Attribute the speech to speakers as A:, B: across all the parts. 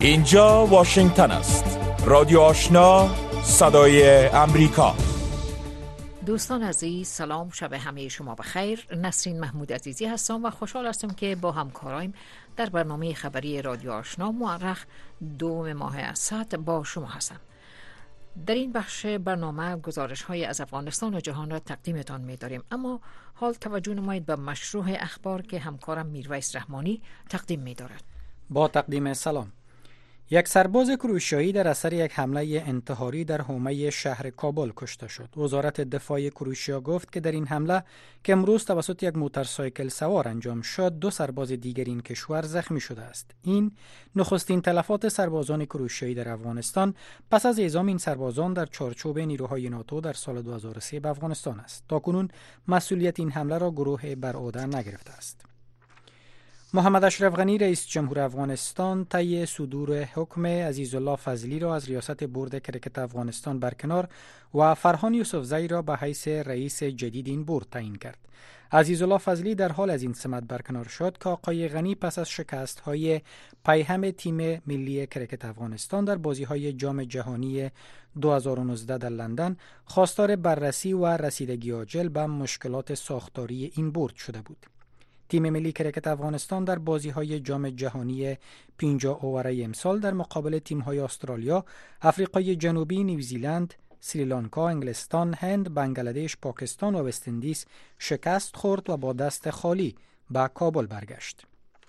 A: اینجا واشنگتن است. رادیو آشنا، صدای امریکا.
B: دوستان عزیز، سلام، شب همه شما بخیر. نسرین محمود عزیزی هستم و خوشحال هستم که با همکارایم در برنامه خبری رادیو آشنا مورخ 2 ماه اسد با شما هستم. در این بخش برنامه گزارش‌های از افغانستان و جهان را تقدیمتان می‌داریم، اما حال توجه نمایید به مشروع اخبار که همکارم میرویس رحمانی تقدیم می‌دارد.
C: با تقدیم سلام. یک سرباز کروشیایی در اثر یک حمله انتحاری در حومه شهر کابل کشته شد. وزارت دفاع کروشیا گفت که در این حمله که امروز توسط یک موتورسایکل سوار انجام شد، 2 سرباز دیگر این کشور زخمی شده است. این نخستین تلفات سربازان کروشیایی در افغانستان پس از اعزام این سربازان در چارچوب نیروهای ناتو در سال 2003 به افغانستان است. تاکنون مسئولیت این حمله را گروه بر عهده نگرفته است. محمد اشرف غنی رئیس جمهور افغانستان طی صدور حکم عزیزالله فضلی را از ریاست بورد کرکت افغانستان برکنار و فرهان یوسفزئی را به حیث رئیس جدید این بورد تعیین کرد. عزیزالله فضلی در حال از این سمت برکنار شد که آقای غنی پس از شکست‌های پیهم تیم ملی کرکت افغانستان در بازی‌های جام جهانی 2019 در لندن خواستار بررسی و رسیدگی عاجل به مشکلات ساختاری این بورد شده بود. تیم ملی کرکت افغانستان در بازی‌های جام جهانی 50 اوره امسال در مقابل تیم‌های استرالیا، آفریقای جنوبی، نیوزیلند، سریلانکا، انگلستان، هند، بنگلادش، پاکستان و وست اندیز شکست خورد و با دست خالی به کابل برگشت.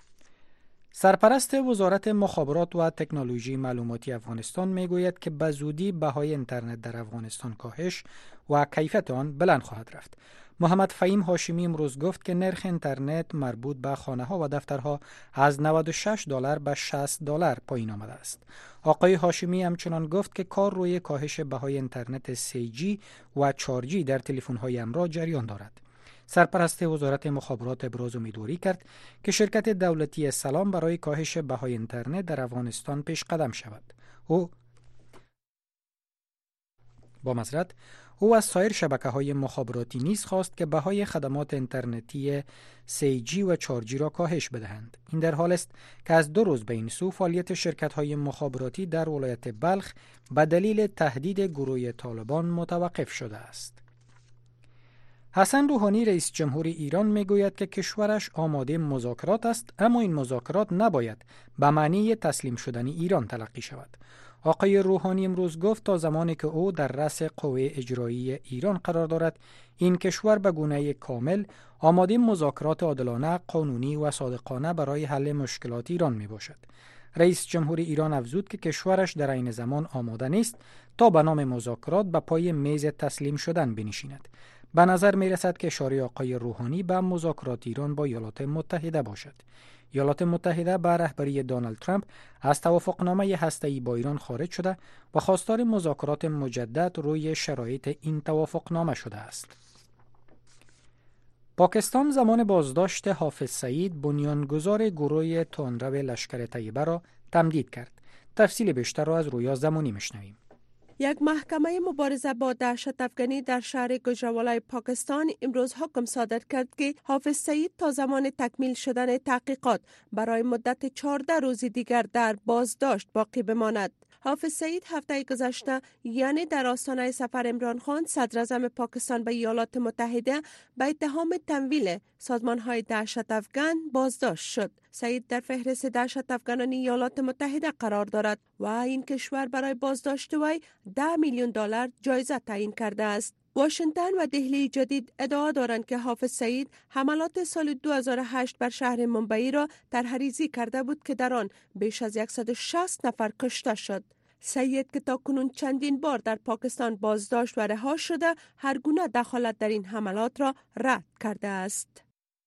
C: سرپرست وزارت مخابرات و تکنولوژی معلوماتی افغانستان میگوید که به زودی بهای اینترنت در افغانستان کاهش و کیفیت آن بلند خواهد رفت. محمد فهیم هاشمی امروز گفت که نرخ اینترنت مربوط به خانه‌ها و دفترها از $96 به $60 پایین آمده است. آقای هاشمی همچنان گفت که کار روی کاهش بهای اینترنت 3G و 4G در تلفن‌های همراه جریان دارد. سرپرست وزارت مخابرات ابراز امیدواری کرد که شرکت دولتی سلام برای کاهش بهای اینترنت در افغانستان پیش قدم شود. او از سایر شبکه‌های مخابراتی نیز خواست که بهای خدمات اینترنتی 3G و 4G را کاهش بدهند. این در حال است که از 2 روز به این سو فعالیت شرکت‌های مخابراتی در ولایت بلخ به دلیل تهدید گروه طالبان متوقف شده است. حسن روحانی رئیس جمهور ایران میگوید که کشورش آماده مذاکرات است، اما این مذاکرات نباید به معنی تسلیم شدن ایران تلقی شود. آقای روحانی امروز گفت تا زمانی که او در رأس قوه اجرایی ایران قرار دارد، این کشور به گونه کامل آماده مذاکرات عادلانه، قانونی و صادقانه برای حل مشکلات ایران می باشد. رئیس جمهور ایران افزود که کشورش در عین زمان آماده نیست تا به نام مذاکرات به پای میز تسلیم شدن بنشیند. به نظر می رسد که اشاره آقای روحانی به مذاکرات ایران با ایالات متحده باشد. ایالات متحده به رهبری دونالد ترامپ از توافقنامه هسته‌ای با ایران خارج شده و خواستار مذاکرات مجدد روی شرایط این توافقنامه شده است. پاکستان زمان بازداشت حافظ سعید، بنیانگذار گروه تندرو لشکر طیبه را تمدید کرد. تفصیل بیشتر را از رویا زمانی میشنویم.
D: یک محکمه مبارزه با دهشت افغانی در شهر گوجرانوالای پاکستان امروز حکم صادر کرد که حافظ سعید تا زمان تکمیل شدن تحقیقات برای مدت 14 روز دیگر در بازداشت باقی بماند. حافظ سعید هفته گذشته، یعنی در آستانه سفر عمران خان صدر اعظم پاکستان به ایالات متحده، به اتهام تمویل سازمان‌های دهشت افغان بازداشت شد. سعید در فهرست دهشت افغانان ایالات متحده قرار دارد و این کشور برای بازداشت وی $10 میلیون جایزه تعیین کرده است. واشنگتن و دهلی جدید ادعا دارند که حافظ سعید حملات سال 2008 بر شهر ممبئی را طرح‌ریزی کرده بود که در آن بیش از 160 نفر کشته شد. سعید که تاکنون چندین بار در پاکستان بازداشت و رها شده، هر گونه دخالت در این حملات را رد کرده است.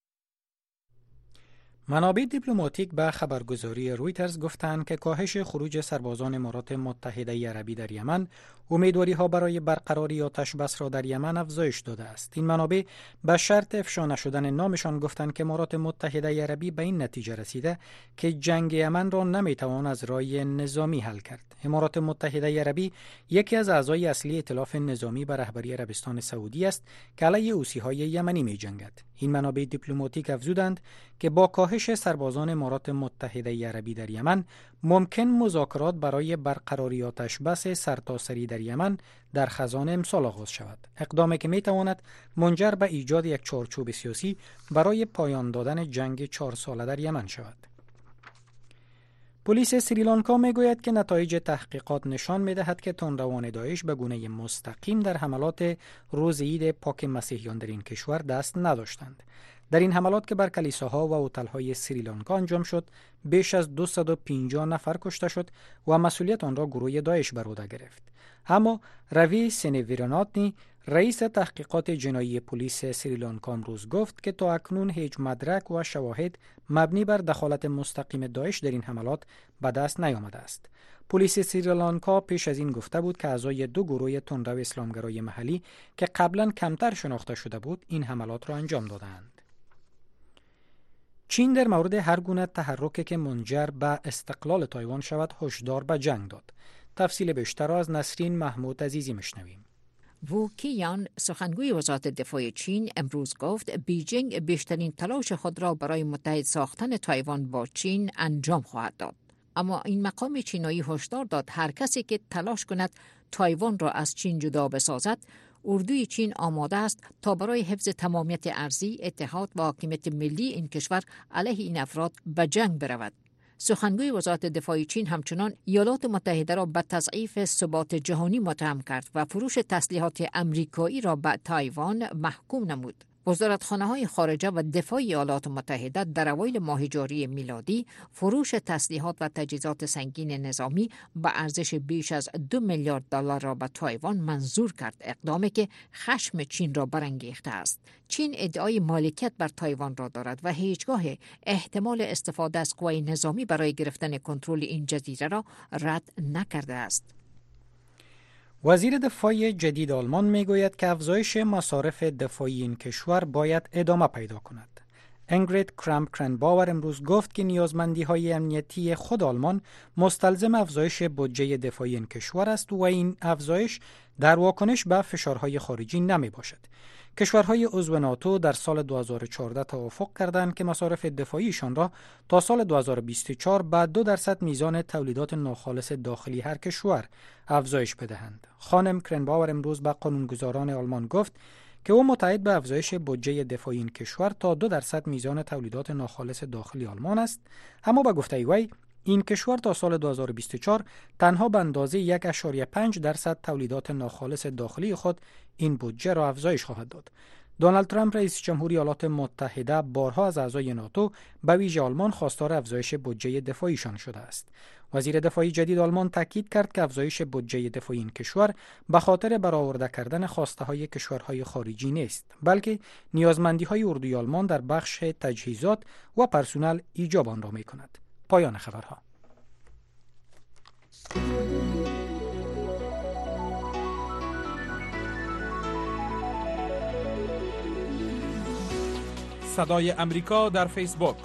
C: منابع دیپلماتیک به خبرگزاری رویترز گفتند که کاهش خروج سربازان امارات متحده عربی در یمن امیدواری‌ها برای برقراری آتش بس را در یمن افزایش داده است. این منابع به شرط افشا نشدن نامشان گفتند که امارات متحده عربی به این نتیجه رسیده که جنگ یمن را نمیتوان از راه نظامی حل کرد. امارات متحده عربی یکی از اعضای اصلی ائتلاف نظامی به رهبری عربستان سعودی است که علیه حوثی‌های یمنی می‌جنگد. این منابع دیپلماتیک افزودند که با کاهش سربازان امارات متحده عربی در یمن ممکن مذاکرات برای برقراری آتش بس سرتاسری در یمن در خزان امسال آغاز شود، اقدامی که میتواند منجر به ایجاد یک چارچوب سیاسی برای پایان دادن جنگ 4 ساله در یمن شود. پلیس سریلانکا میگوید که نتایج تحقیقات نشان میدهد که تندروان داعش به گونه مستقیم در حملات روز عید پاک مسیحیان در این کشور دست نداشتند. در این حملات که بر کلیساها و هتل‌های سریلانکا انجام شد، بیش از 250 نفر کشته شد و مسئولیت آن را گروه داعش بر عهده گرفت. اما روی سنویراناتنی، رئیس تحقیقات جنایی پلیس سریلانکا امروز گفت که تا اکنون هیچ مدرک و شواهد مبنی بر دخالت مستقیم داعش در این حملات به دست نیامده است. پلیس سریلانکا پیش از این گفته بود که اعضای 2 گروه تندرو اسلامگرای محلی که قبلا کمتر شناخته شده بود این حملات را انجام دادند. چین در مورد هر گونه تحرکی که منجر به استقلال تایوان شود هشدار به جنگ داد. تفصیل بیشتر را از نسرین محمود عزیزی میشنویم.
B: وو کیان، سخنگوی وزارت دفاع چین، امروز گفت بیجینگ بیشترین تلاش خود را برای متحد ساختن تایوان با چین انجام خواهد داد. اما این مقام چینایی هشدار داد هر کسی که تلاش کند تایوان را از چین جدا بسازد، اردوی چین آماده است تا برای حفظ تمامیت ارضی، اتحاد و حاکمیت ملی این کشور علیه این افراد به جنگ برود. سخنگوی وزارت دفاع چین همچنان ایالات متحده را به تضعیف ثبات جهانی متهم کرد و فروش تسلیحات امریکایی را به تایوان محکوم نمود. وزارتخانه‌های خارجه و دفاع ایالات متحده در اوایل ماه جاری میلادی فروش تسلیحات و تجهیزات سنگین نظامی به ارزش بیش از 2 میلیارد دلار را به تایوان منظور کرد، اقدامی که خشم چین را برانگیخته است. چین ادعای مالکیت بر تایوان را دارد و هیچگاه احتمال استفاده از قوای نظامی برای گرفتن کنترل این جزیره را رد نکرده است.
C: وزیر دفاع جدید آلمان میگوید که افزایش مصارف دفاعی این کشور باید ادامه پیدا کند. انگرید کرامپ-کرنباور امروز گفت که نیازمندی‌های امنیتی خود آلمان مستلزم افزایش بودجه دفاعی این کشور است و این افزایش در واکنش به فشارهای خارجی نمی باشد. کشورهای عضو ناتو در سال 2014 توافق کردند که مصارف دفاعیشان را تا سال 2024 به 2% میزان تولیدات ناخالص داخلی هر کشور افزایش بدهند. خانم کرنباور امروز به قانونگذاران آلمان گفت که او متعهد به افزایش بودجه دفاعی این کشور تا 2% میزان تولیدات ناخالص داخلی آلمان است، اما به گفته وی این کشور تا سال 2024 تنها به اندازه 1.5% تولیدات ناخالص داخلی خود این بودجه را افزایش خواهد داد. دونالد ترامپ رئیس جمهوری ایالات متحده بارها از اعضای ناتو به ویژه آلمان خواستار افزایش بودجه دفاعیشان شده است. وزیر دفاعی جدید آلمان تاکید کرد که افزایش بودجه دفاعی این کشور به خاطر برآورده کردن خواسته‌های کشورهای خارجی نیست، بلکه نیازمندی‌های اردوی آلمان در بخش تجهیزات و پرسنل ایجاب آن را می‌کند. پایان خبرها.
A: صدای امریکا در فیسبوک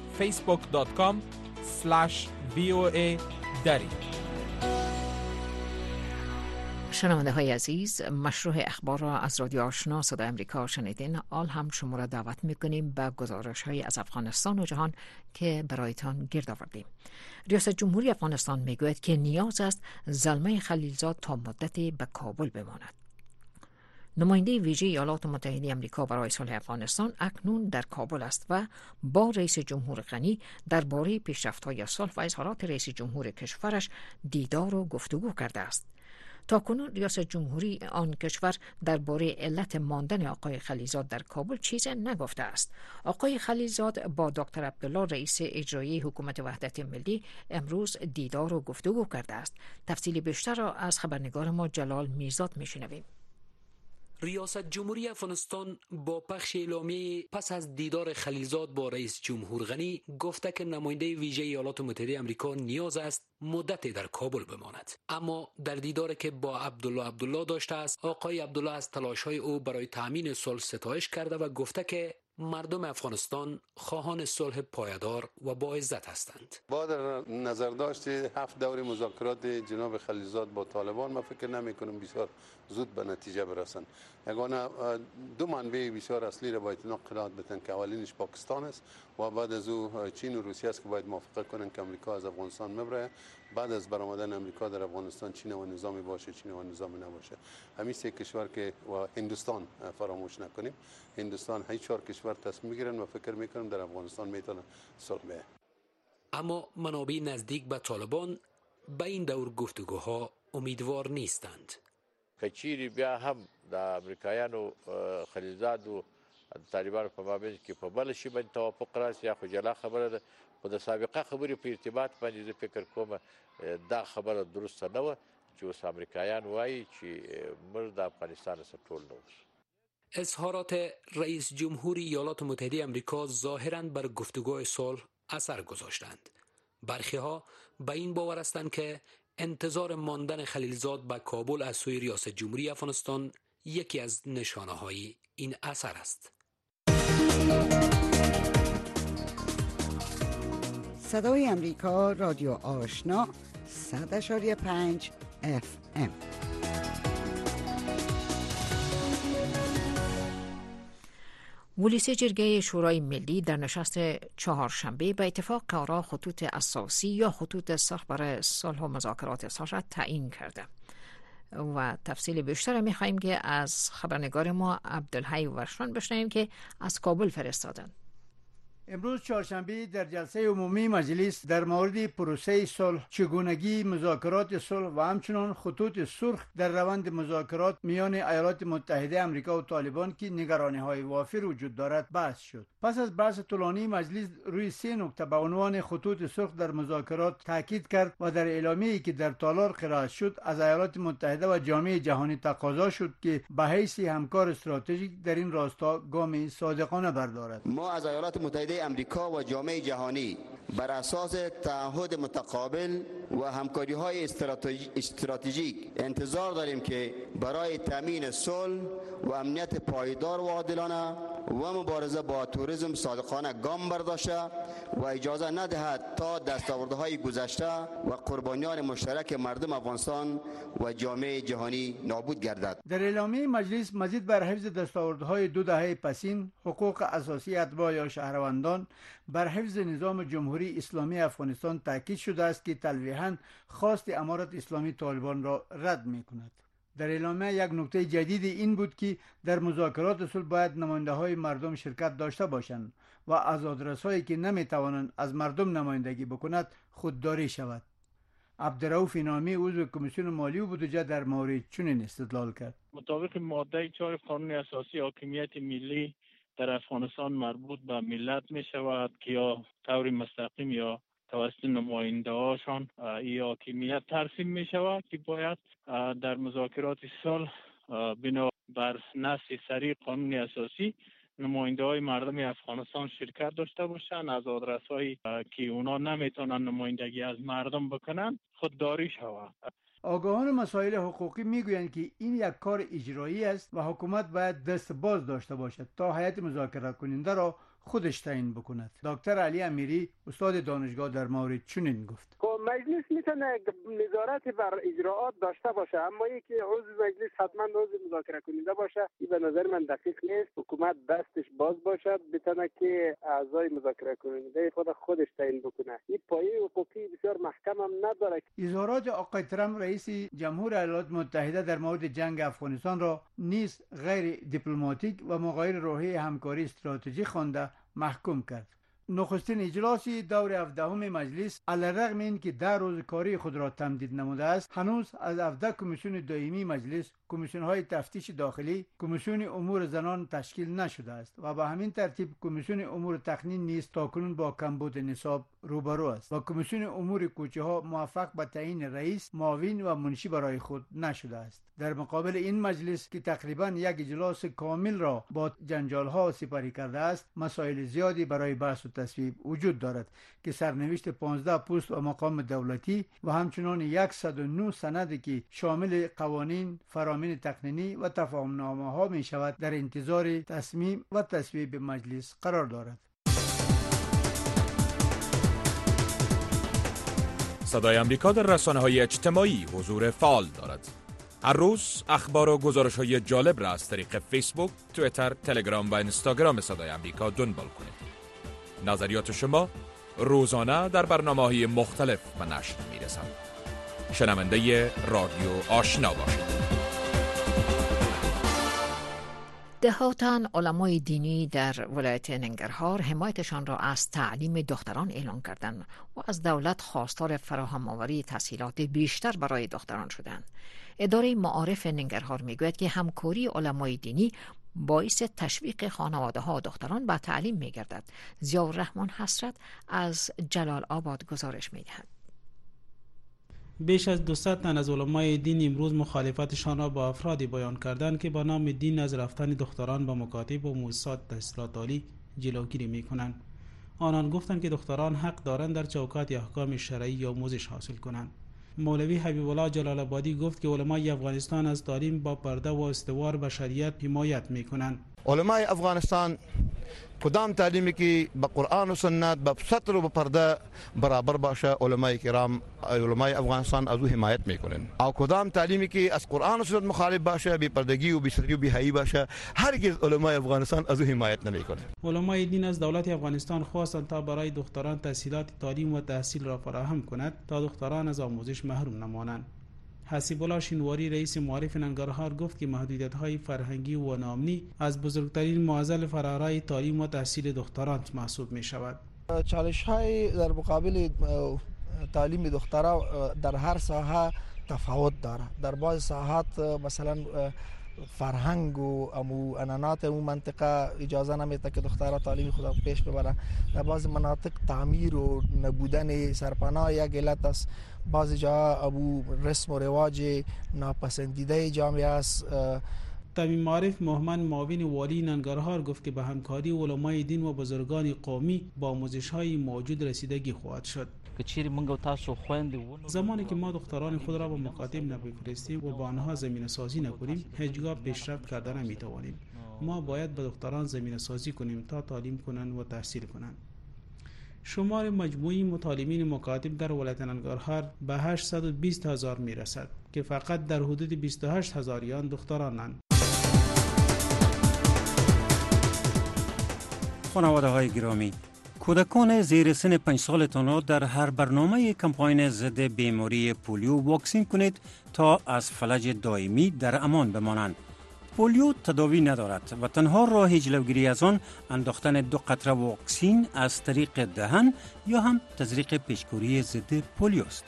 A: facebook.com/VOA دری.
B: شنونده های عزیز، مشروع اخبار را از رادیو آشنا صدای امریکا شنیدین. آل هم شما را دعوت میکنیم به گزارش های از افغانستان و جهان که برایتان گرد آوردیم. ریاست جمهوری افغانستان میگوید که نیاز است زلمه خلیلزاد تا مدتی به کابل بماند. نماینده ویژه ایالات متحده آمریکا برای صلح افغانستان اکنون در کابل است و با رئیس جمهور غنی درباره پیشرفت‌های صلح و اظهارات رئیس جمهور کشورش دیدار و گفتگو کرده است. تاکنون ریاست جمهوری آن کشور درباره علت ماندن آقای خلیلزاد در کابل چیزی نگفته است. آقای خلیلزاد با دکتر عبدالله رئیس اجرایی حکومت وحدت ملی امروز دیدار و گفتگو کرده است. تفصیل بیشتر را از خبرنگار ما جلال میرزاد میشنویم.
E: ریاست جمهوری افغانستان با پخش اعلامیه پس از دیدار خلیلزاد با رئیس جمهور غنی گفته که نماینده ویژه ایالات متحده آمریکا نیاز است مدتی در کابل بماند. اما در دیداری که با عبدالله داشته است، آقای عبدالله از تلاش‌های او برای تامین صلح ستایش کرده و گفته که مردم افغانستان خواهان صلح پایدار و با عزت هستند.
F: با در نظر داشت 7 دور مذاکرات جناب خلیلزاد با طالبان، ما فکر نمی کنم بسیار زود به نتیجه برسند. یگانه دو منبع بسیار اصلی را باید قرائت بدن که اولینش پاکستان است و بعد از او چین و روسیه است که باید موافقت کنند که امریکا از افغانستان مبره. بعد از برآمدن امریکا در افغانستان چین و نظامی باشه، چین و نظامی نباشه. همین سه کشور که و هندوستان فراموش نکنیم، هندوستان هیچ 4 کشور تصمیم میگیرن و فکر میکنم در افغانستان میتونه صلح بیاید.
E: اما منابع نزدیک به طالبان به این دور گفتگوها امیدوار نیستند.
G: کچیری بیا هم د امریکایانو خلیلزاد و طالبانو په مابین کې په بل شي باندې توافق راشي، یا خو جلا خبره ده. خو د سابقه خبرې په ارتباط باندې زه فکر کوم دا خبره درسته نه وه چې اوس امریکایان وایي چې موږ د افغانستان څخه ټول نه اوسو.
E: اظهارات رئیس جمهور ایالات متحده آمریکا ظاهراً بر گفتگوهای صلح اثر گذاشتند. برخی‌ها به این باور هستند که انتظار ماندن خلیلزاد به کابل از سوی ریاست جمهوری افغانستان یکی از نشانه‌های این اثر است.
H: صدای امریکا، رادیو آشنا، 100.5 FM.
B: مجلس جرگه شورای ملی در نشست چهارشنبه به اتفاق آرا خطوط اساسی یا خطوط سرخ برای صلح و مذاکرات اصلاح تعیین کرده و تفصیل بیشتر می‌خواهیم که از خبرنگار ما عبدالحی ورشان بشنویم که از کابل فرستادند.
C: امروز چهارشنبه در جلسه عمومی مجلس در مورد پروسه صلح، چگونگی مذاکرات صلح و همچنین خطوط سرخ در روند مذاکرات میان ایالات متحده آمریکا و طالبان که نگرانی‌های وافر وجود دارد بحث شد. پس از بحث طولانی مجلس روی 3 نکته به عنوان خطوط سرخ در مذاکرات تاکید کرد و در اعلامیه‌ای که در تالار قرائت شد از ایالات متحده و جامعه جهانی تقاضا شد که به حیث همکار استراتژیک در این راستا گام صادقانه بردارد.
I: ما از ایالات متحده امریکا و جامعه جهانی بر اساس تعهد متقابل و همکاری‌های استراتژیک انتظار داریم که برای تامین صلح و امنیت پایدار و عادلانه و مبارزه با توریسم صادقانه گام برداشته و اجازه ندهد تا دستاوردهای گذشته و قربانیان مشترک مردم افغانستان و جامعه جهانی نابود گردد.
C: در اعلامیه مجلس مزید بر حفظ دستاوردهای 2 دهه پسین، حقوق اساسی اتباع یا شهروندان، بر حفظ نظام جمهوری اسلامی افغانستان تاکید شده است که تلویحاً خواست امارت اسلامی طالبان را رد می‌کند. در اعلامیه یک نکته جدید این بود که در مذاکرات صلح باید نماینده‌های مردم شرکت داشته باشند و آزادرسایی که نمی‌توانند از مردم نمایندگی بکند خودداری شود. عبدالرؤوف نامی عضو کمیسیون مالی و بودجه در مورد چنین استدلال کرد.
J: مطابق ماده 4 قانون اساسی حاکمیت ملی در افغانستان مربوط به ملت می شود که یا طور مستقیم یا توسط نماینده هاشان این حاکمیت ترسیم می شود که باید در مذاکرات صلح بنا بر نص صریح قانون اساسی نماینده های مردم افغانستان شرکت داشته باشند. از آدرس‌هایی که اونا نمیتونن نمایندگی از مردم بکنن خودداری شود.
C: آگاهان مسائل حقوقی میگویند که این یک کار اجرایی است و حکومت باید دست باز داشته باشد تا هیئت مذاکره کننده را خودش تعیین بکند. دکتر علی امیری استاد دانشگاه در مورد چنین گفت.
K: مجلس میتونه نظارت بر اجراءات داشته باشه، اما اینکه عضو مجلس حتما عضو مذاکره کننده باشه این به نظر من دقیق نیست. حکومت دستش باز باشد بتونه که اعضای مذاکره کننده خودش تعیین بکنه. این پایه حقوقی بسیار محکم هم نداره.
C: اظهارات آقای ترامپ رئیس جمهور ایالات متحده در مورد جنگ افغانستان را نیز غیر دیپلماتیک و مغایر روحیه همکاری استراتژیک خوانده محکوم کرد. نخستین اجلاس دور 17 مجلس علیرغم اینکه 10 روز کاری خود را تمدید نموده است، هنوز از 17 کمیسیون دائمی مجلس کمیسیون های تفتیش داخلی، کمیسیون امور زنان تشکیل نشده است و به همین ترتیب کمیسیون امور تقنین نیز تاکنون با کمبود نصاب روبرو است و کمیسیون امور کوچه ها موفق به تعیین رئیس، معاون و منشی برای خود نشده است. در مقابل این مجلس که تقریبا یک اجلاس کامل را با جنجال ها سپری کرده است، مسائل زیادی برای بحث و
L: تصویب وجود دارد که سرنوشت 15 پست و مقام دولتی و همچنان 109 سند که شامل قوانین، فرامین تقنینی و تفاهمنامه ها می شود در انتظار تصمیم و تصویب مجلس قرار دارد.
A: صدای آمریکا در رسانه‌های اجتماعی حضور فعال دارد. هر روز اخبار و گزارش‌های جالب را از طریق فیسبوک، توییتر، تلگرام و اینستاگرام صدای آمریکا دنبال کنید. نظریات شما روزانه در برنامه‌های مختلف به نشر می‌رسد. شنونده رادیو آشنا باشید.
B: دهاتن علمای دینی در ولایت ننگرهار حمایتشان را از تعلیم دختران اعلان کردند و از دولت خواستار فراهم آوری تسهیلات بیشتر برای دختران شدند. اداره معارف ننگرهار میگوید که همکاری علمای دینی باعث تشویق خانواده‌ها و دختران به تعلیم میگردد. ضیاءالرحمن حسرت از جلال آباد گزارش میدهد.
M: بیش از 200 تن از علمای دین امروز مخالفتشان را با افرادی بیان کردند که با نام دین از رفتن دختران به مکاتب و مؤسسات تحصیلات عالی جلوگیری میکنند. آنان گفتند که دختران حق دارند در چوکات احکام شرعی آموزش حاصل کنند. مولوی حبیب الله جلال آبادی گفت که علمای افغانستان از تعلیم با پرده و استوار به شریعت حمایت میکنند.
N: علمای افغانستان کدام تعلیمی که به قرآن و سنت به سطر و به پرده برابر باشه، علمای کرام علمای افغانستان از او حمایت میکنن. او کدام تعلیمی که از قرآن و سنت مخالف باشه، بی پردگی و بی ستری و بی حیایی باشه، هرگز علمای افغانستان از او حمایت نمیکنه. علمای
M: دین از دولت افغانستان خواستند تا برای دختران تسهیلات تعلیم و تحصیل را فراهم کند تا دختران از آموزش محروم نمانند. حسیب الله شینواری رئیس معارف ننگرهار گفت که محدودیت‌های فرهنگی و نامنی از بزرگترین معضل فرارای تعلیم و تحصیل دختران محسوب می‌شود.
O: چالش‌های در مقابل تعلیم دختران در هر ساحه تفاوت دارد. در بعض ساحات مثلا فرهنگ و عنعنات اون منطقه اجازه نمیده که دخترها تعلیم خود پیش ببرند. در بعض مناطق تعمیر و نبودن سرپناه یک علت است. بعضی جا ابو رسم و رواج ناپسندیده جامعه است.
M: تمیم معارف محمد معاون والی ننگرهار گفت که به همکاری علمای دین و بزرگان قومی با آموزش‌های موجود رسیدگی خواهد شد. زمانی که ما دختران خود را به مکاتب نبفرستیم و با آنها زمینه سازی نکنیم، هیچگاه پیشرفت کرده نمیتوانیم. ما باید به دختران زمینه سازی کنیم تا تعلیم کنند و تحصیل کنند. شمار مجموعی مطالبین مکاتب در ولایت ننگرهار به 820,000 میرسد که فقط در حدود 28,000 آن دخترانند.
P: خانواده‌های گرامی، کودکان زیر سن 5 سالتان را در هر برنامه کمپاین ضد بیماری پولیو واکسین کنید تا از فلج دائمی در امان بمانند. پولیو تداوی ندارد و تنها راه جلوگیری از آن انداختن 2 قطره واکسین از طریق دهن یا هم تزریق پیشگیری ضد پولیو است.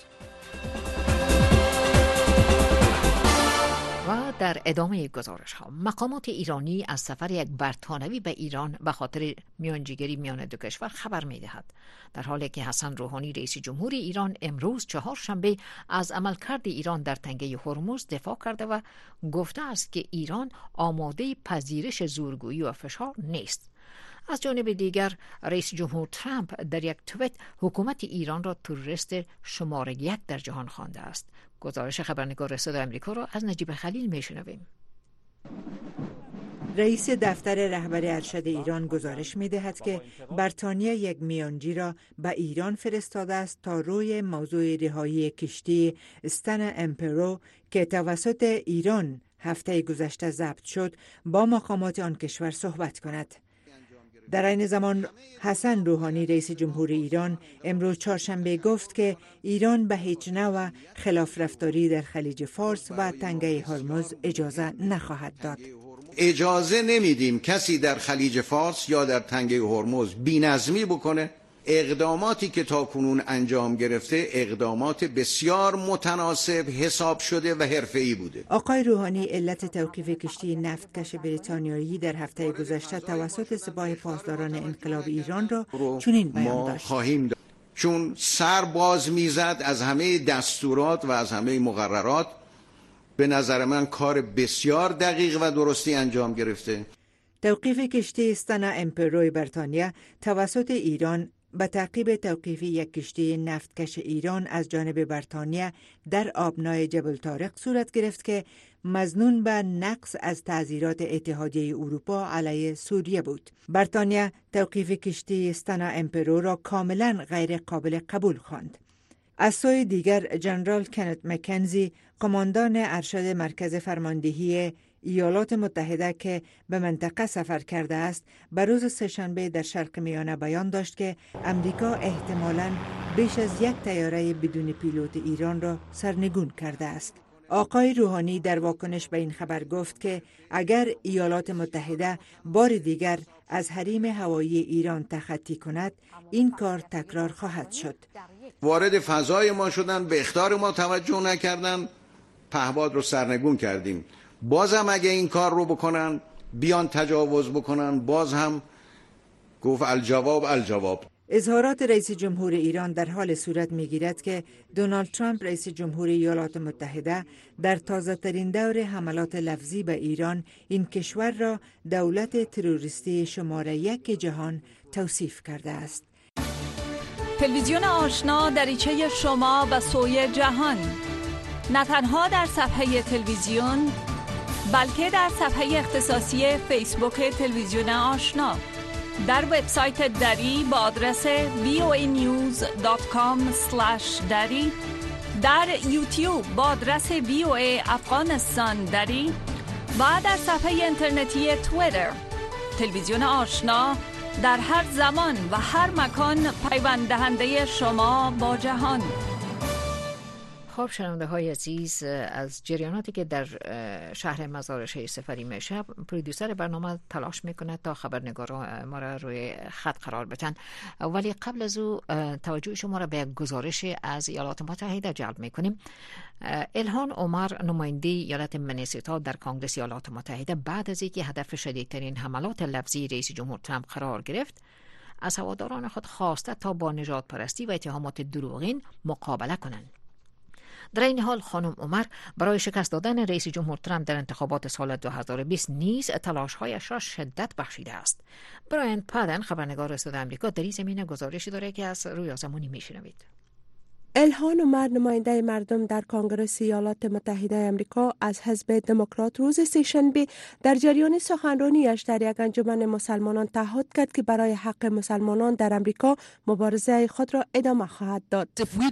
B: و در ادامه گزارش ها، مقامات ایرانی از سفر یک برتانوی به ایران به خاطر میانجیگری میان دو کشور خبر می دهد. در حالی که حسن روحانی رئیس جمهور ایران امروز چهارشنبه از عملکرد ایران در تنگه هرمز دفاع کرده و گفته است که ایران آماده پذیرش زورگویی و فشار نیست. از جانب دیگر رئیس جمهور ترامپ در یک توییت حکومت ایران را تروریست شماره 1 در جهان خوانده است. گزارش خبرنگار صدای آمریکا را از نجیب خلیل میشنویم.
Q: رئیس دفتر رهبر ارشد ایران گزارش می‌دهد که بریتانیا یک میانجی را به ایران فرستاده است تا روی موضوع رهایی کشتی استن امپرو که توسط ایران هفته گذشته ضبط شد با مقامات آن کشور صحبت کند. در این زمان حسن روحانی رئیس جمهور ایران امروز چهارشنبه گفت که ایران به هیچ نوع خلاف رفتاری در خلیج فارس و تنگه هرمز اجازه نخواهد داد.
R: اجازه نمیدیم کسی در خلیج فارس یا در تنگه هرمز بی‌نظمی بکنه. اقداماتی که تاکنون انجام گرفته اقدامات بسیار متناسب حساب شده و حرفه‌ای بوده.
Q: آقای روحانی علت توقیف کشتی نفتکش بریتانیایی در هفته گذشته توسط سپاه پاسداران انقلاب ایران را چنین بیان داشت:
R: خواهیم داشت چون سر باز میزد از همه دستورات و از همه مقررات. به نظر من کار بسیار دقیق و درستی انجام گرفته.
Q: توقیف کشتی استنا امپرو بریتانیا توسط ایران به تعقیب توقیف یک کشتی نفتکش ایران از جانب بریتانیا در آبنای جبل طارق صورت گرفت که مظنون به نقض از تعزیرات اتحادیه اروپا علیه سوریه بود. بریتانیا توقیف کشتی استنا امپرو را کاملا غیر قابل قبول خواند. از سوی دیگر جنرال کنت مکنزی، قماندان ارشد مرکز فرماندهی ایالات متحده که به منطقه سفر کرده است، به روز سه‌شنبه در شرق میانه بیان داشت که امریکا احتمالاً بیش از یک طیاره بدون پیلوت ایران را سرنگون کرده است. آقای روحانی در واکنش به این خبر گفت که اگر ایالات متحده بار دیگر از حریم هوایی ایران تخطی کند، این کار تکرار خواهد شد.
R: وارد فضای ما شدن، به اخطار ما توجه نکردن، پهپاد رو سرنگون کردیم. باز هم اگه این کار رو بکنن، بیان تجاوز بکنن، باز هم گفت الجواب.
Q: اظهارات رئیس جمهور ایران در حال صورت می‌گیرد که دونالد ترامپ رئیس جمهور ایالات متحده در تازه‌ترین دور حملات لفظی به ایران این کشور را دولت تروریستی شماره 1 جهان توصیف کرده است.
S: تلویزیون آشنا دریچه شما به سوی جهان، نه تنها در صفحه تلویزیون بلکه در صفحه اختصاصی فیسبوک تلویزیون آشنا، در وبسایت دری با آدرس voanews.com/dari، در یوتیوب با آدرس VOA افغانستان دری و در صفحه اینترنتی توییتر. تلویزیون آشنا در هر زمان و هر مکان پیوند دهنده شما با جهان.
B: خب شنونده های عزیز، از جریاناتی که در شهر مزار شهید سفری میشه، پرودوسر برنامه تلاش میکنه تا خبرنگاران ما را روی خط قرار بدن، ولی قبل از او توجه شما را به یک گزارش از ایالات متحده جلب میکنیم. الهان عمر، نماینده ایالت منیسوتا در کنگره ایالات متحده، بعد از اینکه هدف شدیدترین حملات لفظی رئیس جمهور ترامپ قرار گرفت، از هواداران خود خواسته تا با نژاد پرستی و اتهامات دروغین مقابله کنند. در این حال خانم عمر برای شکست دادن رئیس جمهور ترامپ در انتخابات سال 2020 نیز تلاش‌هایش را شدت بخشیده است. برایان پادن، خبرنگار صدای آمریکا، در این زمینه گزارشی داره که از روی آسمانی میشنوید.
D: الهان عمر، نماینده مردم در کنگره ایالات متحده آمریکا از حزب دموکرات، روز سه‌شنبه در جریان سخنرانیش در یک انجمن مسلمانان تعهد کرد که برای حق مسلمانان در آمریکا مبارزه خود را ادامه خواهد داد.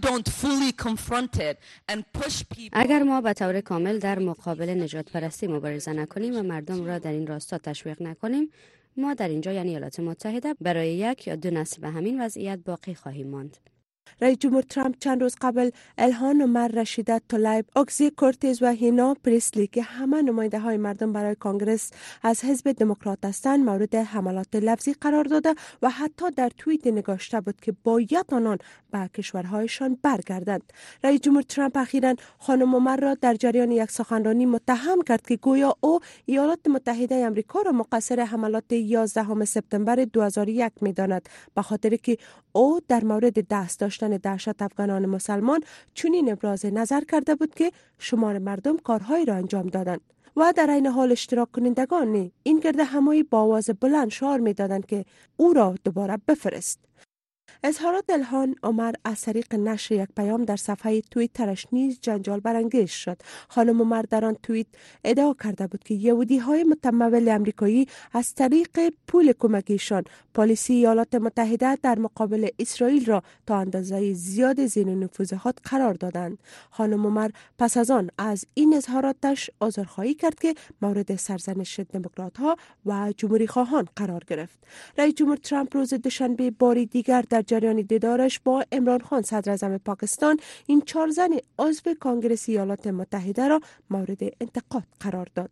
T: اگر ما به طور کامل در مقابل نجات پرستی مبارزه نکنیم و مردم را در این راستا تشویق نکنیم، ما در اینجا یعنی ایالات متحده برای یک یا دو نسل به همین وضعیت باقی خواهیم ماند.
D: رئیس جمهور ترامپ چند روز قبل الهان عمر، رشیده طلیب، اوکسی کورتز و هینا پریسلی که همه نماینده های مردم برای کنگرس از حزب دموکرات هستند، مورد حملات لفظی قرار داده و حتی در توییت نگاشته بود که باید آنان به کشورهایشان برگردند. رئیس جمهور ترامپ اخیراً خانم عمر را در جریان یک سخنرانی متهم کرد که گویا او ایالات متحده آمریکا را مقصر حملات 11 سپتامبر 2001 می‌داند، به خاطر که او در مورد دست داشتن دهشت افغانان مسلمان چنین ابراز نظر کرده بود که شمار مردم کارهایی را انجام دادند و در این حال اشتراک کنندگان این گردهمایی با آواز بلند شعار می‌دادند که او را دوباره بفرست. اظهارات الهان عمر از طریق نشر یک پیام در صفحه توییترش نیز جنجال برانگیز شد. خانم عمر در آن توییت ادعا کرده بود که یهودی‌های متمول آمریکایی از طریق پول کمکیشان پالیسی ایالات متحده در مقابل اسرائیل را تا اندازه زیاد زیر نفوذ خود قرار دادند. خانم عمر پس از آن از این اظهاراتش عذرخواهی کرد که مورد سرزنش دموکرات‌ها و جمهوری خواهان قرار گرفت. رئیس جمهور ترامپ روز دوشنبه باری دیگر در جریان دیدارش با عمران خان، صدر اعظم پاکستان، این 4 زن عضو کنگره ایالات متحده را مورد انتقاد قرار داد.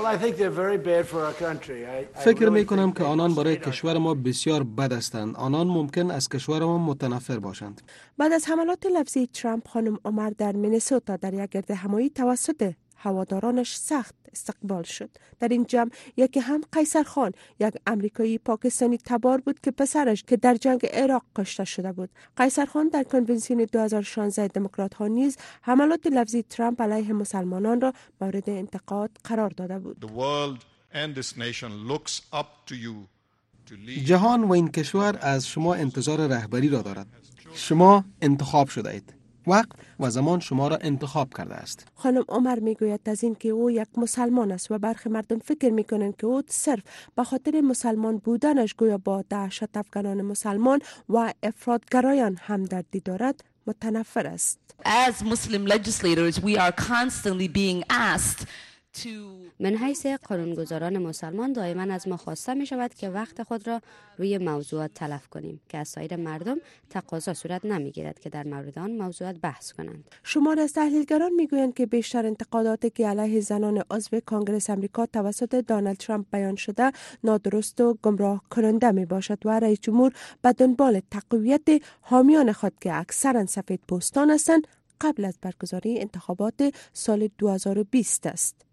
U: فکر می کنم که آنان برای کشور ما بسیار بد هستند. آنان ممکن از کشور ما متنفر باشند.
D: بعد از حملات لفظی ترامپ، خانم عمر در مینیسوتا در یک گردهمایی توسط هوادارانش سخت استقبال شد. در این جمع یکی هم قیصر خان، یک امریکایی پاکستانی تبار بود که پسرش که در جنگ عراق کشته شده بود. قیصر خان در کنونسیون 2016 دموکرات ها نیز حملات لفظی ترامپ علیه مسلمانان را مورد انتقاد قرار داده بود.
U: جهان و این کشور از شما انتظار رهبری را دارد. شما انتخاب شده اید. وقت و زمان شما را انتخاب کرده است.
D: خانم عمر میگوید از این که او یک مسلمان است و برخی مردم فکر میکنند که او صرف به خاطر مسلمان بودنش گویا با دهشت افغانان مسلمان و افراطگرایان همدردی دارد متنفر است.
F: As Muslim legislators we are constantly being asked
T: من حیث قانونگذاران مسلمان دائما از ما خواسته می شود که وقت خود را روی موضوعات تلف کنیم که از سایر مردم تقاضا صورت نمی گیرد که در مورد آن موضوعات بحث کنند.
D: شمار از تحلیلگران می گویند که بیشتر انتقاداتی که علیه زنان عضو کانگرس امریکا توسط دونالد ترامپ بیان شده نادرست و گمراه کننده می باشد و رئیس جمهور به دنبال تقویت حامیان خود که اکثرا سفید پوستان هستند قبل از برگزاری انتخابات سال 2020 است.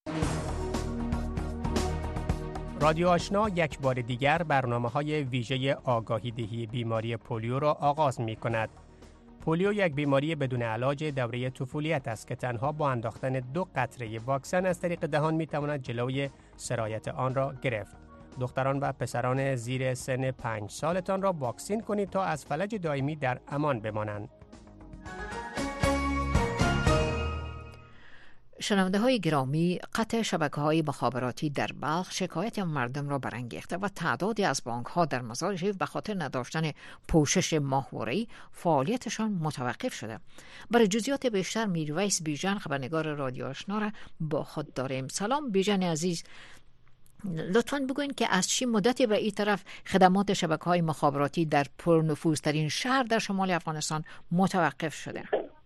V: رادیو آشنا یک بار دیگر برنامه‌های ویژه آگاهی دهی بیماری پولیو را آغاز می‌کند. پولیو یک بیماری بدون علاج دوره طفولیت است که تنها با انداختن 2 قطره واکسن از طریق دهان می‌تواند جلوی سرایت آن را گرفت. دختران و پسران زیر سن 5 سالتان را واکسین کنید تا از فلج دائمی در امان بمانند.
B: شنونده های گرامی، قطع شبکه های مخابراتی در بلخ شکایت مردم را برانگیخته و تعدادی از بانک ها در مزار شریف به خاطر نداشتن پوشش ماهواره‌ای فعالیتشان متوقف شده. برای جزئیات بیشتر میرویس بیژن خبرنگار رادیو آشنا را با خود داریم. سلام بیژن عزیز، لطفاً بگوین که از چی مدتی به این طرف خدمات شبکه های مخابراتی در پرنفوذترین شهر در شمال افغانستان متوقف شده؟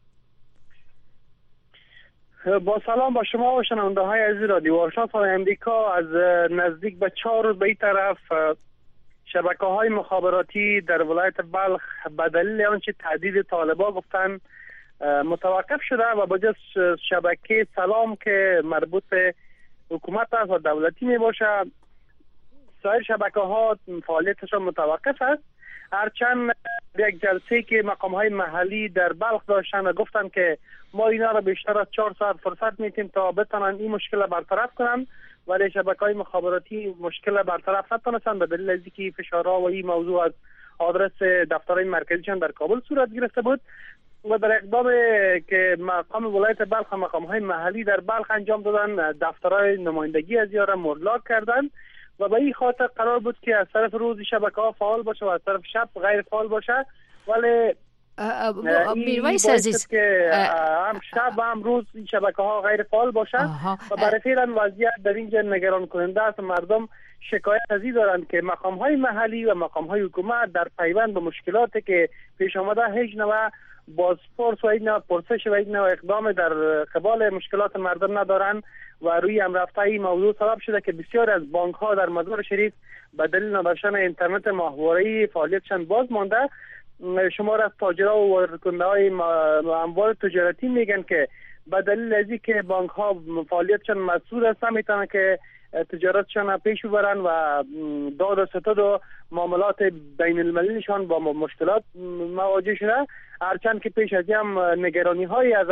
K: با سلام با شما و شنونده های عزیز رادیو آشنا صدای امریکا. از نزدیک به 4 روز به این طرف شبکه های مخابراتی در ولایت بلخ به دلیل آنچه تهدید طالبان گفتن متوقف شده و با جز شبکه سلام که مربوط به حکومت است و دولتی می باشه، سایر شبکه ها فعالیتشان متوقف است. هرچند یک جلسه که مقام های محلی در بلخ داشتن و گفتن که ما اینا را بیشتر از 4 ساعت فرصت میتیم تا بتونن این مشکل برطرف کنن، ولی شبکه های مخابراتی مشکل برطرف نتونستن به دلیل از اینکه فشارها و این موضوع از آدرس دفترهای مرکزیشان در کابل صورت گرفته بود و در اقدام که مقام ولایت بلخ و مقام های محلی در بلخ انجام دادن، دفترهای نمایندگی از یارا مغلق کردن و به این خاطر قرار بود که از طرف روز شبکه ها فعال باشه و از طرف شب غیر فعال باشه، ولی
B: میرویس عزیز
K: که هم شب و هم روز این شبکه ها غیر فعال باشه و برای فعلا وضعیت در اینجا نگران کننده است. مردم شکایت از این دارند که مقام های محلی و مقام های حکومت در پیوند به مشکلاتی که پیش آمده هیچ نوع بازپرس و هیچ نوع پرسش و هیچ نوع اقدام در قبال مشکلات مردم ندارند و روی هم رفته این موضوع سبب شده که بسیار از بانک ها در مزار شریف به دلیل نداشتن اینترنت ماهواره‌ای فعالیتشان باز مانده. شمار از تاجرها و واردکننده های اموال تجارتی میگن که به دلیل از اینکه بانک ها فعالیتشان مسدود است نمیتونن که تجارتشان پیش ببرن و داد و ستد و معاملات بین المللیشان با مشکلات مواجه شده. هرچند که پیش از این هم نگرانی های از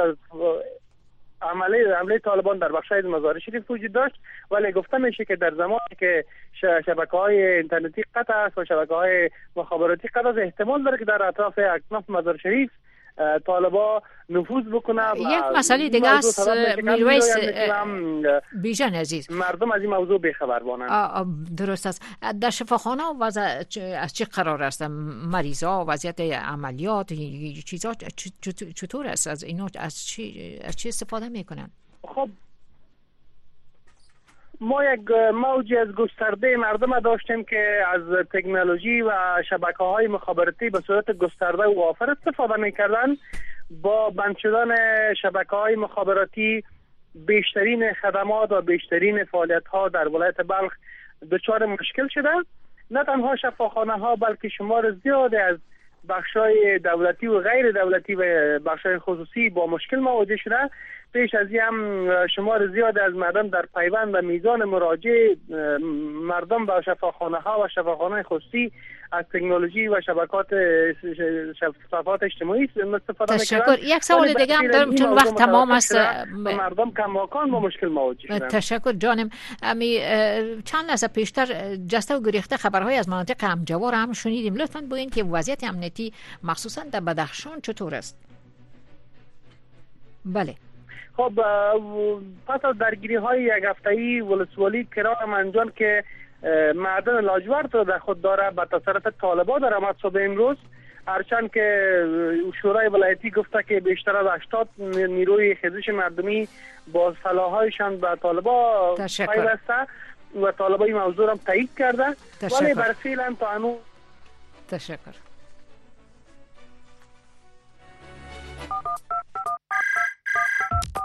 K: حمله طالبان در بخش‌های مزار شریف وجود داشت، ولی گفته میشه که در زمانی که شبکه‌های اینترنتی قطع است و شبکه‌های مخابراتی قطع است، احتمال داره که در اطراف اکناف مزار شریف طالبا نفوذ بکنه.
B: یک مسئله دیگه است میرویس بیژن عزیز،
K: مردم از این موضوع بیخبر بانند.
B: درست است. در شفاخانه وضع از چه قرار است؟ مریضا، وضعیت عملیات، چیزا چطور است؟ از اینا از چی استفاده میکنن؟
K: خب ما یک موجی از گسترده مردم داشتیم که از تکنولوژی و شبکه‌های مخابراتی به صورت گسترده و وافر استفاده می‌کردند. با بند شدن شبکه‌های مخابراتی بیشترین خدمات و بیشترین فعالیت‌ها در ولایت بلخ دچار مشکل شده. نه تنها شفاخانه‌ها بلکه شمار زیادی از بخش‌های دولتی و غیر دولتی و بخش‌های خصوصی با مشکل مواجه شده. پیش از این هم شمار زیاد از مردم در پیوند و میزان مراجعه مردم به شفاخانه ها و شفاخانه خصوصی از تکنولوژی و صفحات اجتماعی استفاده می‌کنند.
B: تشکر. یک سوال دیگه هم دارم چون وقت تمام است.
K: مردم کماکان با مشکل مواجه شدند.
B: تشکر جانم. چند لحظه پیشتر جسته و گریخته خبرهای از مناطق همجوار هم شنیدیم. لطفاً بگویید که وضعیت امنیتی مخصوصاً در بدخشان چطور است؟ بله.
K: خب پس از درگیری های یک هفته‌ای ولسوالی کران منجان که معدن لاجورد رو در خود داره به تسلط طالبان در آمد صبح امروز، هرچند که شورای ولایتی گفته که بیشتر از 80 نیروی خیزش مردمی با سلاح‌هایشان به طالبان پیوسته و طالبان این موضوع را تایید کرده، ولی بر فعلا تا هنوز.
B: تشکر.